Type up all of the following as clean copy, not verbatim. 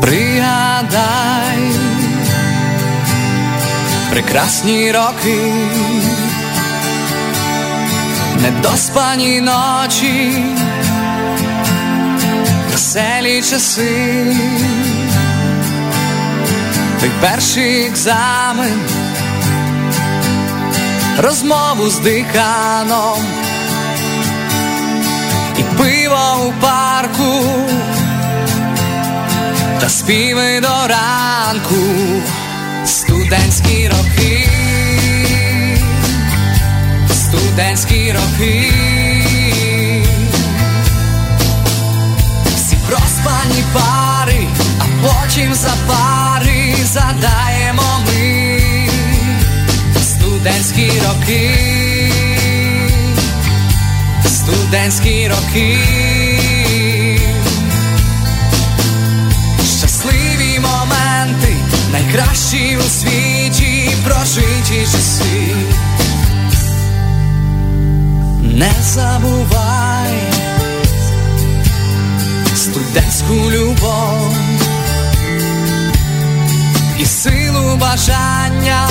Пригадай прекрасні роки, недоспані ночі, веселі часи, той перший екзамен, розмову з деканом і пиво у парку, та співи до ранку. Студентські роки, студентські роки, всі проспані пари, а потім за пари задаємо ми. Студентські роки, студентські роки, щасливі моменти, найкращі у світі прожиті часи. Не забувай студентську любов і силу бажання,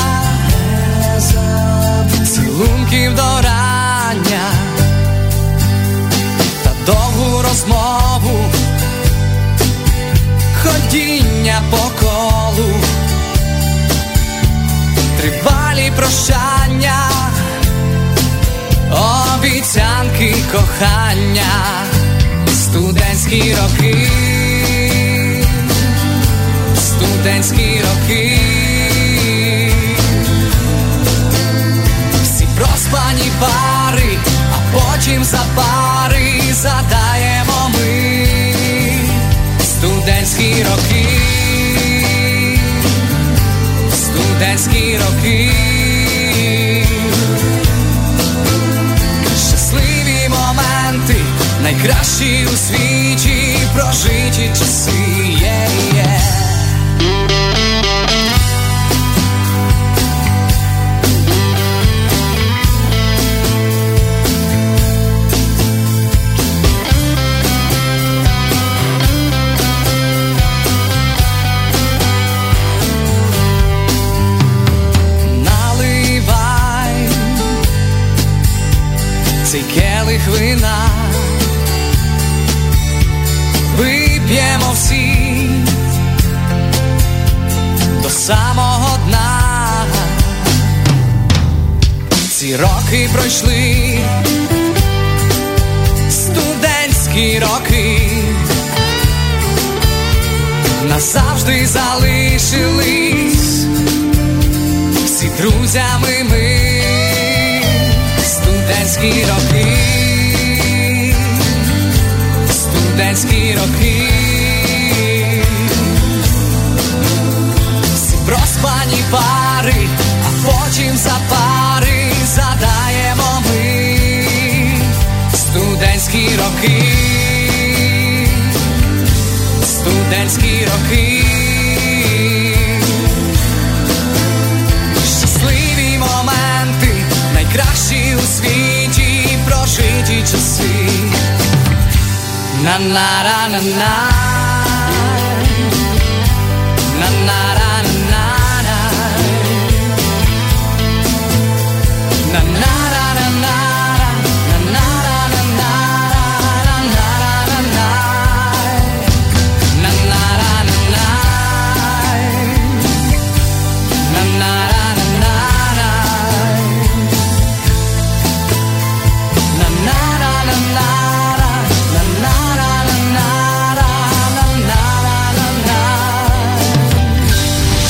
цілунків до рання та довгу розмову, ходіння по колу, тривалі прощання, обіцянки кохання. Студентські роки, студентські роки, всі проспані пари, а потім за пари задаємо ми. Студентські роки, студентські роки, щасливі моменти, найкращі у світі прожиті часи. Наливай цей келих вина, вип'ємо всі до самого дна. Ці роки пройшли, студентські роки, назавжди залишились всі друзями ми. Студентські роки, студентські роки, всі проспані пари, а потім за пари задаємо ми. Студентські роки, студентські роки, щасливі моменти, найкращі у світі прожиті часи. Na na na na na na na na